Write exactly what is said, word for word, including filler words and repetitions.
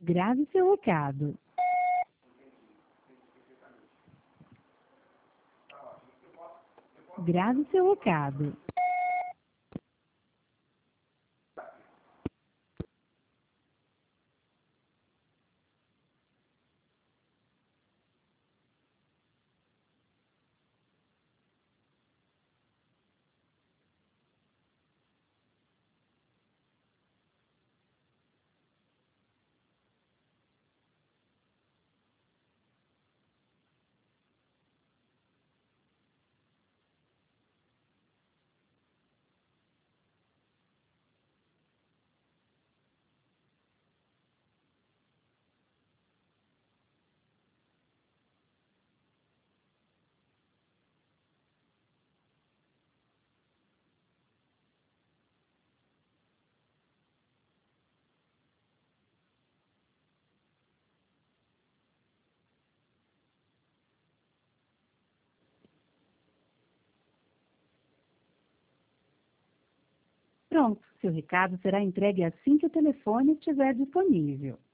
Grave seu recado. Grave seu recado. Pronto, seu recado será entregue assim que o telefone estiver disponível.